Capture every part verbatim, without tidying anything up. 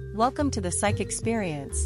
Welcome to the Psych Experience.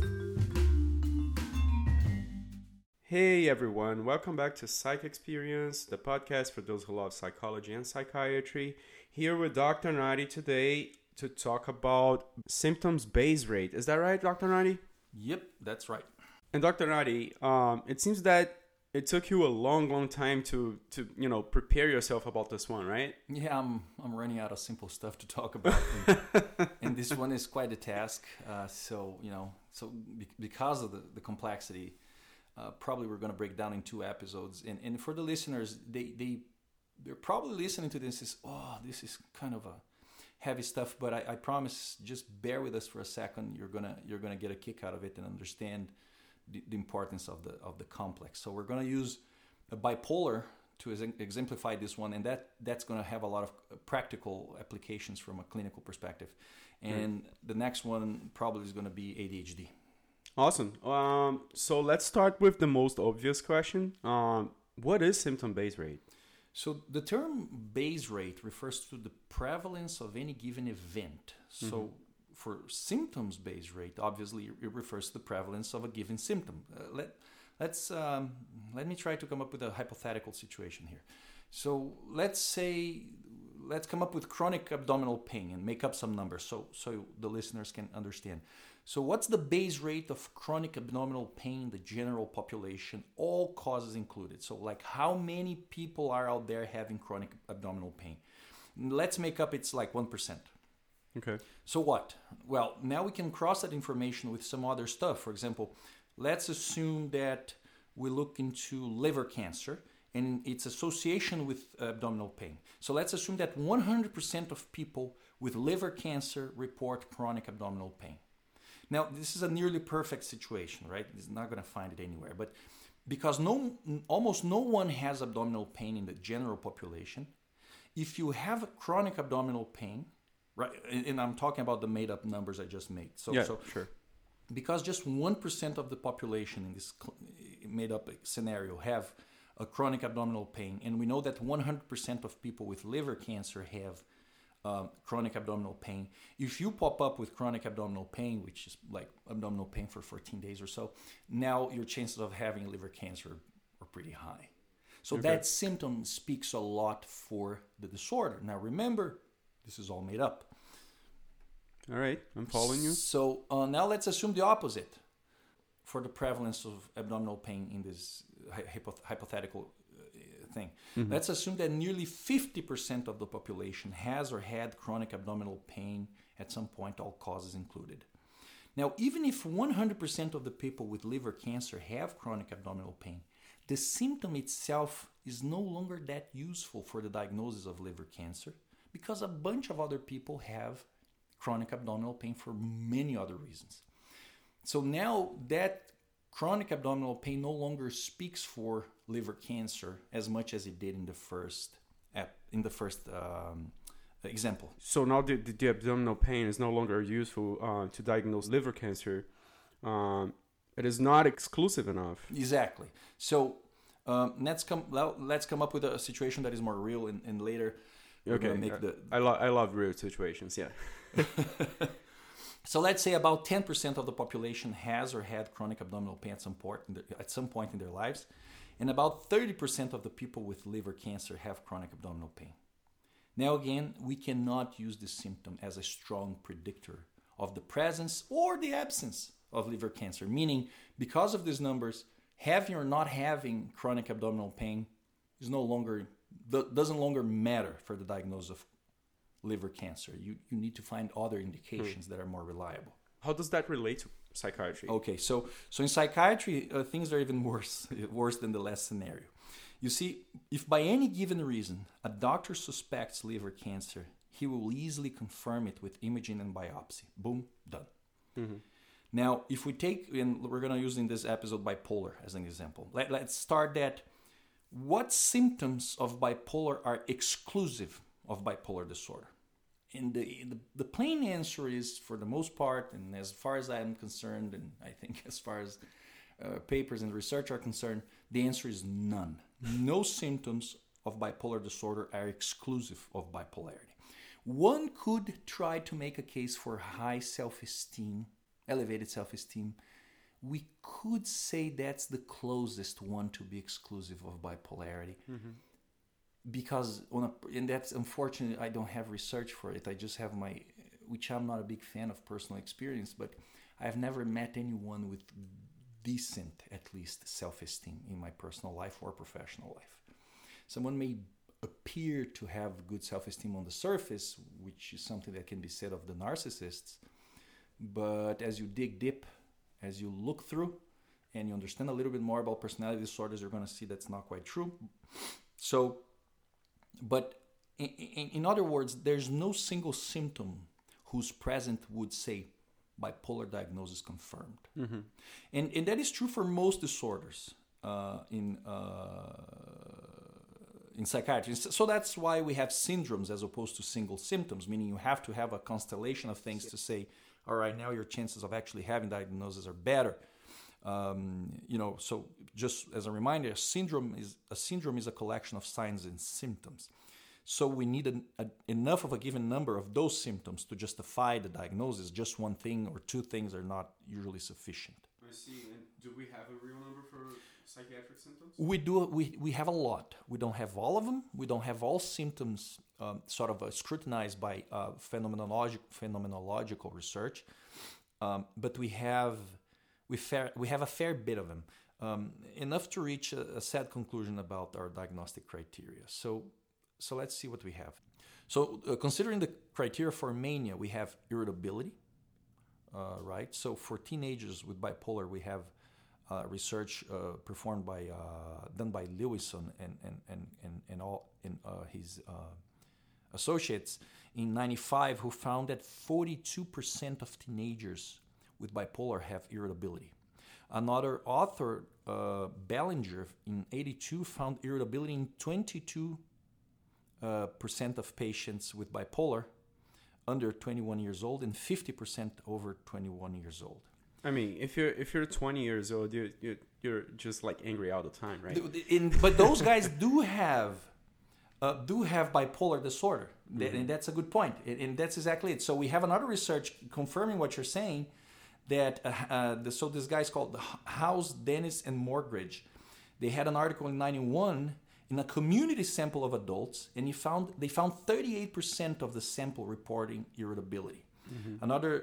Hey everyone, welcome back to Psych Experience, the podcast for those who love psychology and psychiatry. Here with Doctor Nadi today to talk about symptoms base rate. Is that right, Doctor Nadi? Yep, that's right. And Doctor Nadi, um, it seems that it took you a long, long time to, to you know, prepare yourself about this one, right? Yeah, I'm I'm running out of simple stuff to talk about, and, and this one is quite a task. Uh, so you know, so be- because of the, the complexity, uh, probably we're going to break down in two episodes. And and for the listeners, they they they're probably listening to this is oh this is kind of a heavy stuff, but I, I promise, just bear with us for a second. You're gonna you're gonna get a kick out of it and understand the, the importance of the of the complex. So we're gonna use a bipolar to ex- exemplify this one, and that that's gonna have a lot of practical applications from a clinical perspective. And mm. the next one probably is gonna be A D H D. Awesome. Um, so let's start with the most obvious question. Um, what is symptom base rate? So the term base rate refers to the prevalence of any given event. So mm-hmm. for symptoms base rate, obviously it refers to the prevalence of a given symptom. Uh, let let's um, let me try to come up with a hypothetical situation here. So let's say let's come up with chronic abdominal pain and make up some numbers so so the listeners can understand. So what's the base rate of chronic abdominal pain in the general population, all causes included? So like how many people are out there having chronic abdominal pain? Let's make up it's like one percent. Okay. So what? Well, now we can cross that information with some other stuff. For example, let's assume that we look into liver cancer and its association with abdominal pain. So let's assume that one hundred percent of people with liver cancer report chronic abdominal pain. Now, this is a nearly perfect situation, right? It's not going to find it anywhere. But because no, almost no one has abdominal pain in the general population, if you have chronic abdominal pain, right, and I'm talking about the made-up numbers I just made. So, yeah, so sure. Because just one percent of the population in this made-up scenario have a chronic abdominal pain, and we know that one hundred percent of people with liver cancer have Um, chronic abdominal pain. If you pop up with chronic abdominal pain, which is like abdominal pain for fourteen days or so, now your chances of having liver cancer are pretty high. So okay. that symptom speaks a lot for the disorder. Now remember, this is all made up. All right, I'm following you. So uh, now let's assume the opposite for the prevalence of abdominal pain in this hypoth- hypothetical thing. Mm-hmm. Let's assume that nearly fifty percent of the population has or had chronic abdominal pain at some point, all causes included. Now, even if one hundred percent of the people with liver cancer have chronic abdominal pain, the symptom itself is no longer that useful for the diagnosis of liver cancer because a bunch of other people have chronic abdominal pain for many other reasons. So now that chronic abdominal pain no longer speaks for liver cancer as much as it did in the first in the first um, example. So now the, the, the abdominal pain is no longer useful uh, to diagnose liver cancer. Um, it is not exclusive enough. Exactly. So um, let's come let's come up with a situation that is more real, and, and later we're okay. going to make the. I love I love real situations. Yeah. So let's say about ten percent of the population has or had chronic abdominal pain at some point in their, at some point in their lives, and about thirty percent of the people with liver cancer have chronic abdominal pain. Now again, we cannot use this symptom as a strong predictor of the presence or the absence of liver cancer, meaning because of these numbers, having or not having chronic abdominal pain is no longer doesn't longer matter for the diagnosis of liver cancer. You you need to find other indications hmm. that are more reliable. How does that relate to psychiatry? Okay, so so in psychiatry, uh, things are even worse, worse than the last scenario. You see, if by any given reason a doctor suspects liver cancer, he will easily confirm it with imaging and biopsy. Boom, done. Mm-hmm. Now, if we take, and we're going to use in this episode bipolar as an example. Let, let's start that. What symptoms of bipolar are exclusive of bipolar disorder? And the, the the plain answer is, for the most part, and as far as I'm concerned, and I think as far as uh, papers and research are concerned, the answer is none. No symptoms of bipolar disorder are exclusive of bipolarity. One could try to make a case for high self-esteem, elevated self-esteem. We could say that's the closest one to be exclusive of bipolarity. Mm-hmm. Because, on a, and that's unfortunate, I don't have research for it. I just have my, which I'm not a big fan of personal experience, but I've never met anyone with decent, at least, self-esteem in my personal life or professional life. Someone may appear to have good self-esteem on the surface, which is something that can be said of the narcissists, but as you dig deep, as you look through, and you understand a little bit more about personality disorders, you're going to see that's not quite true. So, but in, in, in other words, there's no single symptom whose present would say bipolar diagnosis confirmed. Mm-hmm. And, and that is true for most disorders uh, in uh, in psychiatry. So that's why we have syndromes as opposed to single symptoms, meaning you have to have a constellation of things to say, all right, now your chances of actually having diagnosis are better. Um, you know, so just as a reminder, a syndrome is a syndrome is a collection of signs and symptoms. So we need an, a, enough of a given number of those symptoms to justify the diagnosis. Just one thing or two things are not usually sufficient. I see. And do we have a real number for psychiatric symptoms? We do. We we have a lot. We don't have all of them. We don't have all symptoms um, sort of uh, scrutinized by uh, phenomenologic phenomenological research, um, but we have we fair we have a fair bit of them, um, enough to reach a, a sad conclusion about our diagnostic criteria. So so let's see what we have. So uh, considering the criteria for mania, we have irritability, uh, right? So for teenagers with bipolar, we have Uh, research uh, performed by uh, done by Lewison and and and and, and all in uh, his uh, associates in ninety-five, who found that forty-two percent of teenagers with bipolar have irritability. Another author, uh, Ballinger, in eighty-two, found irritability in twenty-two percent uh, of patients with bipolar under twenty-one years old and fifty percent over twenty-one years old. I mean, if you're if you're twenty years old, you're you're, you're just like angry all the time, right? In, but those guys do have uh, do have bipolar disorder, mm-hmm. and that's a good point. And that's exactly it. So we have another research confirming what you're saying. That uh, uh, the, so this guy's called House, Dennis, and Morgridge. They had an article in ninety-one in a community sample of adults, and he found they found thirty-eight percent of the sample reporting irritability. Mm-hmm. Another.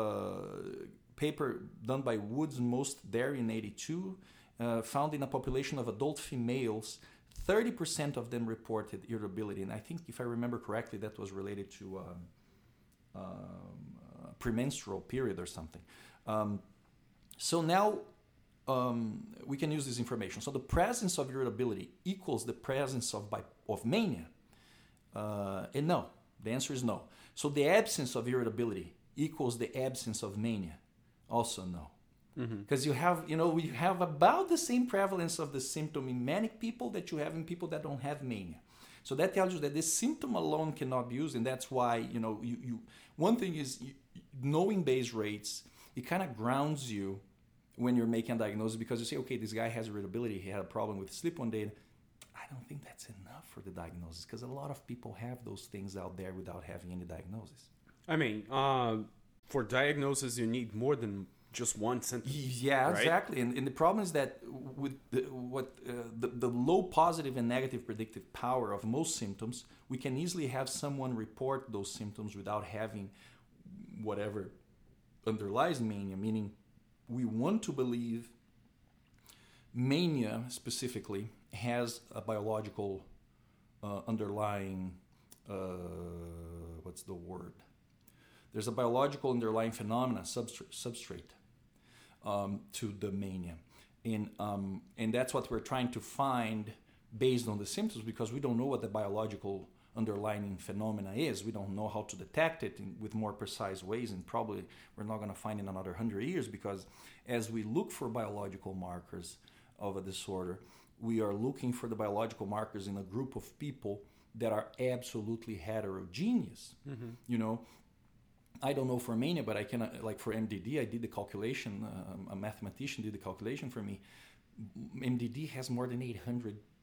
Uh, paper done by Woods Most Dairy in eighty-two uh, found in a population of adult females, thirty percent of them reported irritability. And I think, if I remember correctly, that was related to um, um, uh, premenstrual period or something. Um, so now um, we can use this information. So the presence of irritability equals the presence of, bi- of mania. Uh, and no, the answer is no. So the absence of irritability equals the absence of mania. Also no, because mm-hmm. you have, you know, we have about the same prevalence of the symptom in manic people that you have in people that don't have mania. So that tells you that this symptom alone cannot be used, and that's why, you know, you, you one thing is you, knowing base rates, it kind of grounds you when you're making a diagnosis, because you say, okay, this guy has irritability, he had a problem with sleep one day. I don't think that's enough for the diagnosis, because a lot of people have those things out there without having any diagnosis. I mean, uh... for diagnosis, you need more than just one symptom. Yeah, right? Exactly. And, and the problem is that with the, what uh, the, the low positive and negative predictive power of most symptoms, we can easily have someone report those symptoms without having whatever underlies mania, meaning we want to believe mania specifically has a biological uh, underlying, uh, what's the word? There's a biological underlying phenomena, substrate, substrate um, to the mania. And, um, and that's what we're trying to find based on the symptoms, because we don't know what the biological underlying phenomena is. We don't know how to detect it in, with more precise ways, and probably we're not going to find in another hundred years, because as we look for biological markers of a disorder, we are looking for the biological markers in a group of people that are absolutely heterogeneous, mm-hmm. you know. I don't know for mania, but I can, like for M D D, I did the calculation, um, a mathematician did the calculation for me. M D D has more than eight hundred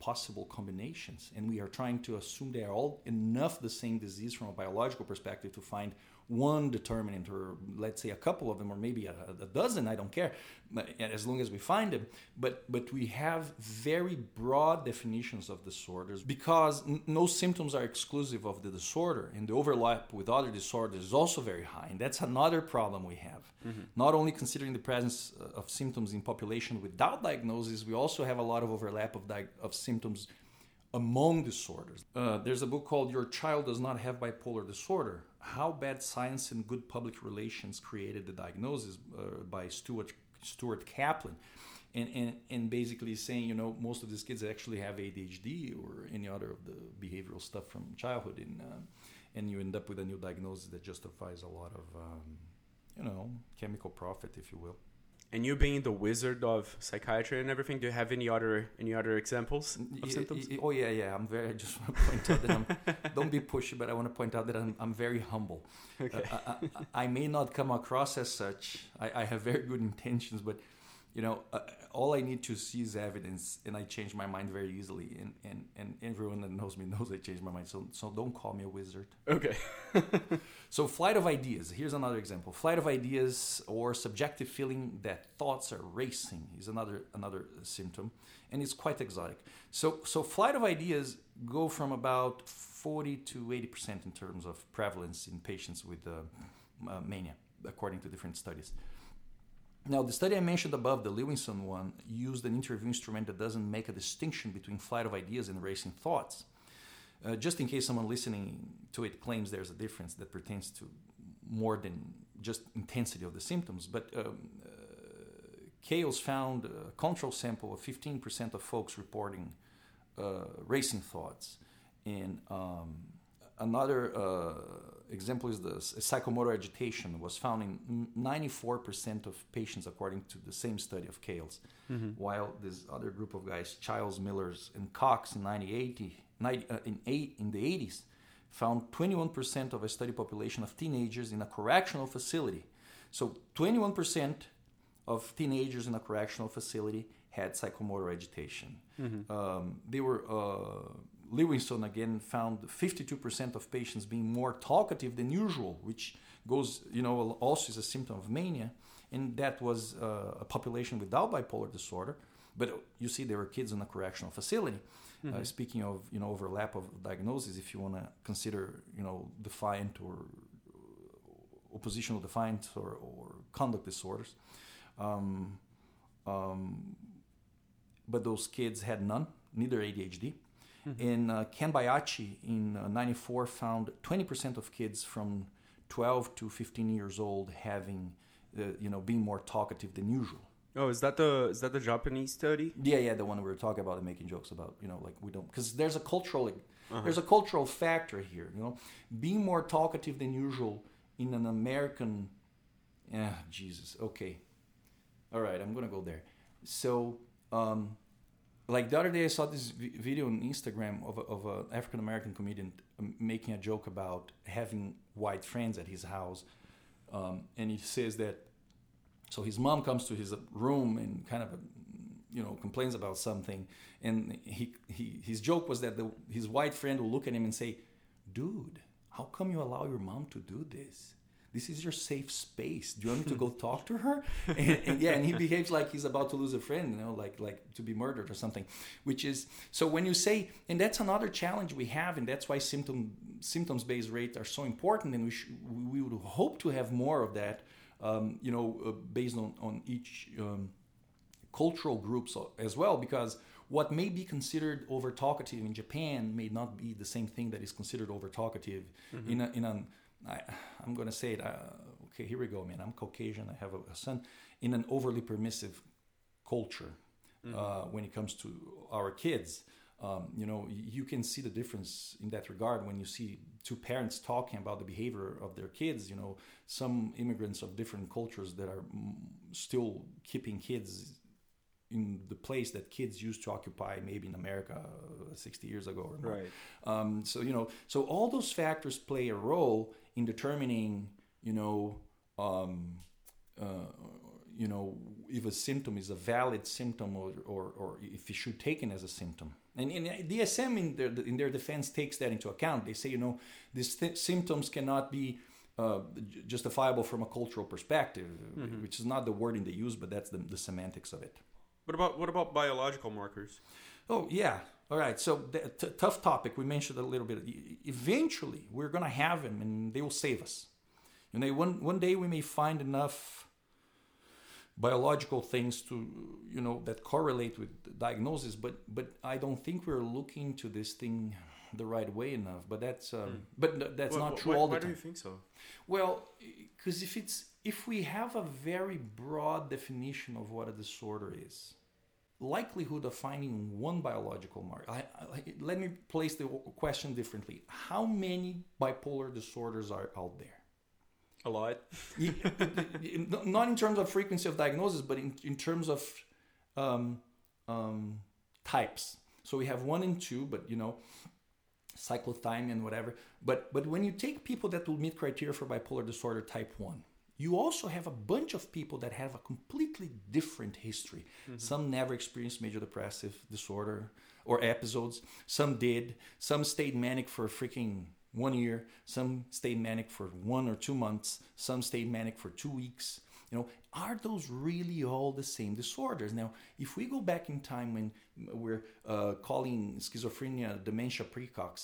possible combinations, and we are trying to assume they are all enough the same disease from a biological perspective to find one determinant, or let's say a couple of them, or maybe a, a dozen, I don't care, but as long as we find them. But but we have very broad definitions of disorders because n- no symptoms are exclusive of the disorder, and the overlap with other disorders is also very high, and that's another problem we have. Mm-hmm. Not only considering the presence of symptoms in population without diagnosis, we also have a lot of overlap of, di- of symptoms among disorders. Uh, there's a book called Your Child Does Not Have Bipolar Disorder: How Bad Science and Good Public Relations Created the Diagnosis, uh, by Stuart Stuart Kaplan. And, and and basically saying, you know, most of these kids actually have A D H D or any other of the behavioral stuff from childhood, and, uh, and you end up with a new diagnosis that justifies a lot of, um, you know, chemical profit, if you will. And you being the wizard of psychiatry and everything, do you have any other any other examples of y- symptoms? y- oh yeah, yeah. I'm very. I just want to point out that I'm. Don't be pushy, but I want to point out that I'm. I'm very humble. Okay. Uh, I, I, I may not come across as such. I, I have very good intentions, but you know, uh, all I need to see is evidence, and I change my mind very easily. And, and, and everyone that knows me knows I change my mind. So so don't call me a wizard. Okay. So flight of ideas. Here's another example. Flight of ideas, or subjective feeling that thoughts are racing, is another another symptom, and it's quite exotic. So so flight of ideas go from about forty to eighty percent in terms of prevalence in patients with uh, uh, mania, according to different studies. Now, the study I mentioned above, the Lewinson one, used an interview instrument that doesn't make a distinction between flight of ideas and racing thoughts. Uh, just in case someone listening to it claims there's a difference that pertains to more than just intensity of the symptoms. But um, uh, Kales found a control sample of fifteen percent of folks reporting uh, racing thoughts. And um, another uh, example is the psychomotor agitation was found in ninety-four percent of patients, according to the same study of Kales. Mm-hmm. While this other group of guys, Childs, Millers, and Cox in nineteen eighty, ninety, uh, in, eight, in the eighties, found twenty-one percent of a study population of teenagers in a correctional facility. So twenty-one percent of teenagers in a correctional facility had psychomotor agitation. Mm-hmm. Um, they were... Uh, Lewinson again found fifty-two percent of patients being more talkative than usual, which goes, you know, also is a symptom of mania, and that was uh, a population without bipolar disorder. But you see, there were kids in a correctional facility. Mm-hmm. Uh, speaking of, you know, overlap of diagnoses, if you want to consider, you know, defiant or oppositional defiant or, or conduct disorders, um, um, but those kids had none, neither A D H D. Mm-hmm. And uh, Ken Baiachi in uh, ninety-four found twenty percent of kids from twelve to fifteen years old having, uh, you know, being more talkative than usual. Oh, is that the is that the Japanese study? Yeah, yeah, the one we were talking about and making jokes about, you know, like we don't, because there's a cultural, uh-huh. there's a cultural factor here, you know, being more talkative than usual in an American, ah, Jesus, okay, all right, I'm gonna go there. So, um, like the other day, I saw this v- video on Instagram of a, of an African American comedian um, making a joke about having white friends at his house, um, and he says that. So his mom comes to his room and kind of, you know, complains about something, and he, he his joke was that the, his white friend will look at him and say, "Dude, how come you allow your mom to do this? This is your safe space. Do you want me to go talk to her?" And, and yeah, and he behaves like he's about to lose a friend, you know, like like to be murdered or something. Which is, so when you say, and that's another challenge we have, and that's why symptom symptoms based rates are so important, and we sh- we would hope to have more of that. Um, you know, uh, based on, on each um, cultural groups as well, because what may be considered over-talkative in Japan may not be the same thing that is considered over-talkative mm-hmm. in a, in an, I, I'm going to say it, uh, okay, here we go, man, I'm Caucasian, I have a, a son, in an overly permissive culture mm-hmm. uh, when it comes to our kids. Um, you know, you can see the difference in that regard when you see two parents talking about the behavior of their kids. You know, some immigrants of different cultures that are still keeping kids in the place that kids used to occupy, maybe in America uh, sixty years ago or more. Right. Um, so, you know, so all those factors play a role in determining, you know, um, uh, you know, if a symptom is a valid symptom or, or, or if it should be taken as a symptom. And, and D S M in their, in their defense takes that into account. They say, you know, these th- symptoms cannot be uh, justifiable from a cultural perspective, mm-hmm. which is not the wording they use, but that's the, the semantics of it. What about what about biological markers? Oh, yeah. All right. So the, t- tough topic. We mentioned a little bit. Eventually, we're going to have them, and they will save us. You know, one one day we may find enough biological things to, you know, that correlate with diagnosis, but but I don't think we're looking to this thing the right way enough. But that's um, mm. but that's well, not true why, all the why time. Why do you think so? Well, because if it's if we have a very broad definition of what a disorder is, likelihood of finding one biological marker. I, I, let me place the question differently. How many bipolar disorders are out there? A lot. Not in terms of frequency of diagnosis, but in, in terms of um, um, types. So we have one and two, but you know, cyclothymia and whatever. But but when you take people that will meet criteria for bipolar disorder type one, you also have a bunch of people that have a completely different history. Mm-hmm. Some never experienced major depressive disorder or episodes. Some did. Some stayed manic for freaking one year. Some stayed manic for one or two months. Some stayed manic for two weeks. You know, are those really all the same disorders? Now, if we go back in time when we're uh, calling schizophrenia dementia precox,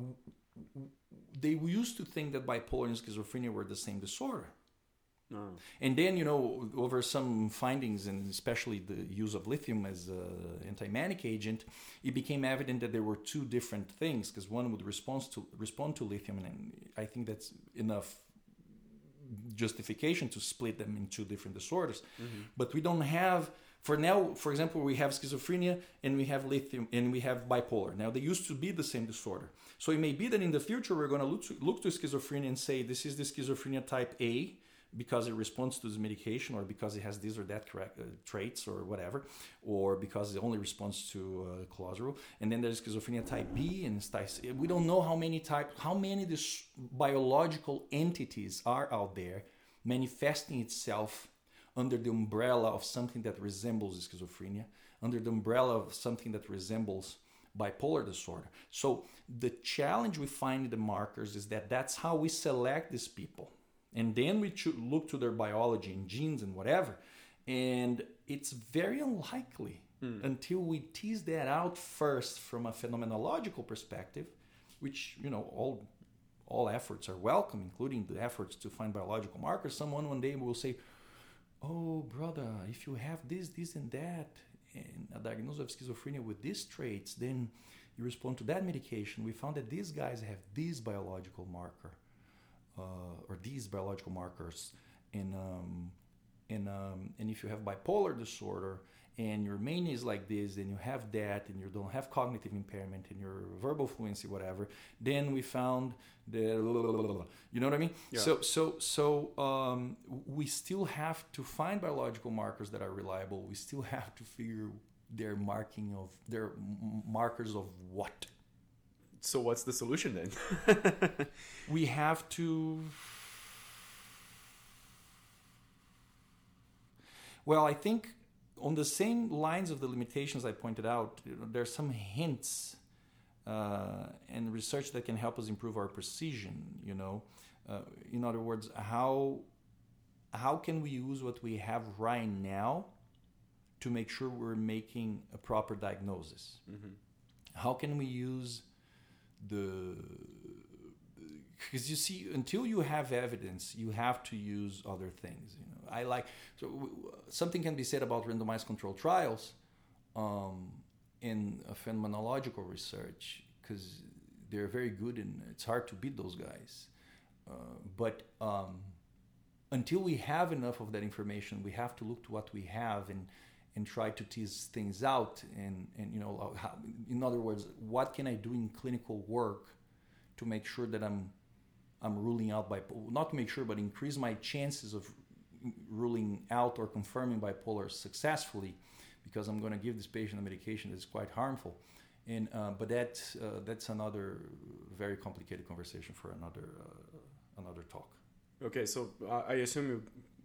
they used to think that bipolar and schizophrenia were the same disorder. No. And then, you know, over some findings, and especially the use of lithium as an anti-manic agent, it became evident that there were two different things, because one would respond to respond to lithium, and I think that's enough justification to split them in two different disorders. Mm-hmm. But we don't have, for now, for example, we have schizophrenia and we have lithium and we have bipolar. Now, they used to be the same disorder. So it may be that in the future we're going to look to, look to schizophrenia and say this is the schizophrenia type A, because it responds to this medication, or because it has this or that correct, uh, traits or whatever, or because it only responds to uh, clozaril. And then there's schizophrenia type B, and we don't know how many type, how many this biological entities are out there manifesting itself under the umbrella of something that resembles schizophrenia, under the umbrella of something that resembles bipolar disorder. So the challenge we find in the markers is that that's how we select these people. And then we look to their biology and genes and whatever. And it's very unlikely mm. until we tease that out first from a phenomenological perspective, which, you know, all all efforts are welcome, including the efforts to find biological markers. Someone one day will say, oh, brother, if you have this, this, and that, and a diagnosis of schizophrenia with these traits, then you respond to that medication. We found that these guys have this biological marker. Uh, or these biological markers, and um, and um, and if you have bipolar disorder and your mania is like this, and you have that, and you don't have cognitive impairment, and your verbal fluency, whatever, then we found the, you know what I mean? Yeah. So so so um, we still have to find biological markers that are reliable. We still have to figure their marking of their markers of what. So what's the solution then? We have to... Well, I think on the same lines of the limitations I pointed out, you know, there are some hints uh, and research that can help us improve our precision, you know. Uh, in other words, how how can we use what we have right now to make sure we're making a proper diagnosis? Mm-hmm. How can we use the... Because you see, until you have evidence, you have to use other things. You know, I like so w- something can be said about randomized controlled trials um, in a phenomenological research, because they're very good and it's hard to beat those guys. Uh, but um, until we have enough of that information, we have to look to what we have and and try to tease things out. And and you know, how, in other words, what can I do in clinical work to make sure that I'm I'm ruling out bipolar, not to make sure, but increase my chances of ruling out or confirming bipolar successfully, because I'm going to give this patient a medication that's quite harmful. And uh, but that uh, that's another very complicated conversation for another uh, another talk. Okay, so I assume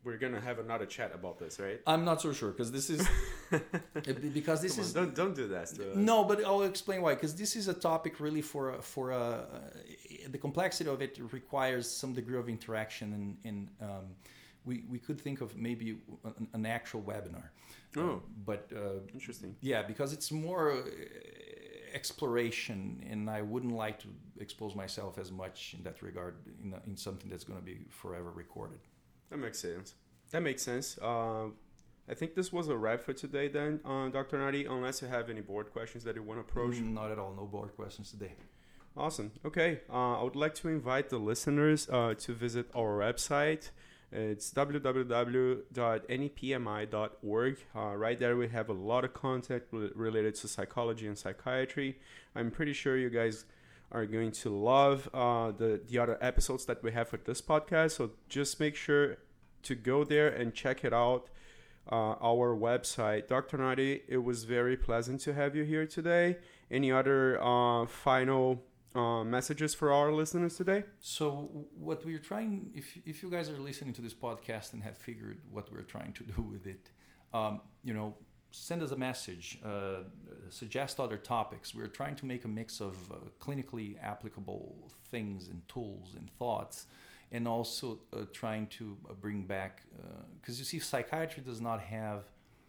we're gonna have another chat about this, right? I'm not so sure because this is because this Come is on, don't don't do that to us. no, but I'll explain why. Because this is a topic really for a, for a, uh, the complexity of it requires some degree of interaction, and, and um, we we could think of maybe an, an actual webinar. Oh, uh, but uh, interesting. Yeah, because it's more uh, exploration, and I wouldn't like to expose myself as much in that regard in, a, in something that's going to be forever recorded. That makes sense. That makes sense. Uh, I think this was a wrap for today then, uh, Doctor Nardi, unless you have any board questions that you want to approach. Mm, not at all. No board questions today. Awesome. Okay. Uh, I would like to invite the listeners uh, to visit our website. It's w w w dot n e p m i dot org. Uh, right there we have a lot of content related to psychology and psychiatry. I'm pretty sure you guys are going to love uh, the, the other episodes that we have for this podcast. So just make sure to go there and check it out. Uh, our website. Doctor Nardi, it was very pleasant to have you here today. Any other uh, final uh, messages for our listeners today? So what we're trying, if if you guys are listening to this podcast and have figured what we're trying to do with it, um, you know, send us a message, uh, suggest other topics. We're trying to make a mix of uh, clinically applicable things and tools and thoughts, and also uh, trying to uh, bring back, because uh, you see, psychiatry does not have,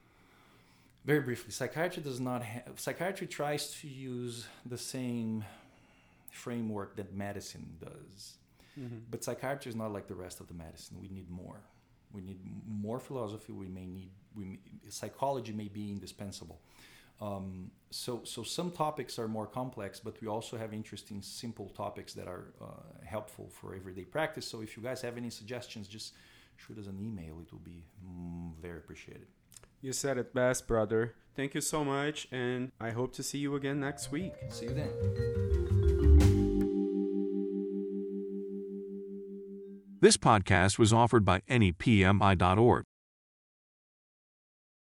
very briefly, psychiatry does not have, psychiatry tries to use the same framework that medicine does. Mm-hmm. But psychiatry is not like the rest of the medicine. We need more. We need more philosophy. We may need, we may, psychology may be indispensable. Um, so, so some topics are more complex, but we also have interesting, simple topics that are uh, helpful for everyday practice. So if you guys have any suggestions, just shoot us an email. It will be mm, very appreciated. You said it best, brother. Thank you so much, and I hope to see you again next week. See you then. This podcast was offered by N E P M I dot org,